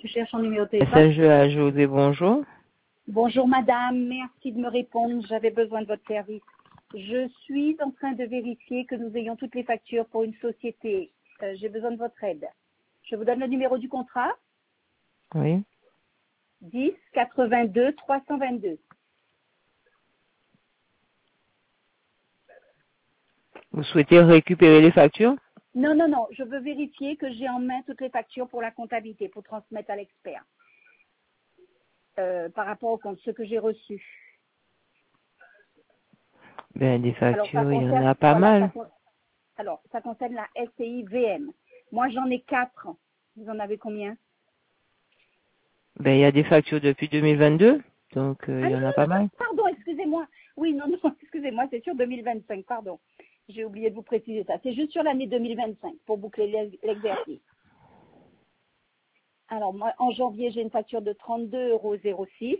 Je cherche un numéro de téléphone. Message à José, bonjour. Bonjour madame, merci de me répondre, j'avais besoin de votre service. Je suis en train de vérifier que nous ayons toutes les factures pour une société. J'ai besoin de votre aide. Je vous donne le numéro du contrat. Oui. 10 82 322. Vous souhaitez récupérer les factures? Non, non, non, je veux vérifier que j'ai en main toutes les factures pour la comptabilité, pour transmettre à l'expert. Par rapport au compte, ce que j'ai reçu. Ben, des factures, il y en concerne, a pas mal. Ça concerne la SCI VM. Moi, j'en ai 4. Vous en avez combien? Ben, il y a des factures depuis 2022, donc Ah il y non, en non, a pas non, mal. pardon, excusez-moi. Oui, non, non, excusez-moi, c'est sur 2025, pardon. J'ai oublié de vous préciser ça. C'est juste sur l'année 2025 pour boucler l'exercice. Alors, moi, en janvier, j'ai une facture de 32,06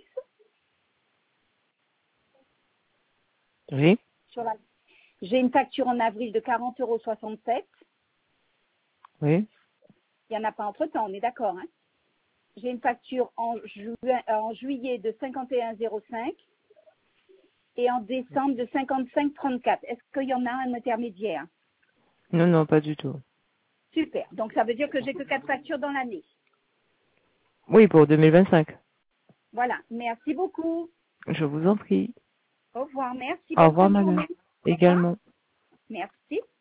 €. Oui. J'ai une facture en avril de 40,67 €. Oui. Il n'y en a pas entre-temps, on est d'accord, hein? J'ai une facture en juillet de 51,05 € et en décembre de 55,34 €. Est-ce qu'il y en a un intermédiaire? Non, non, pas du tout. Super. Donc, ça veut dire que j'ai que 4 factures dans l'année. Oui, pour 2025. Voilà. Merci beaucoup. Je vous en prie. Au revoir. Merci. Au Bonne fin revoir, de madame. journée. Au revoir. Également. Merci.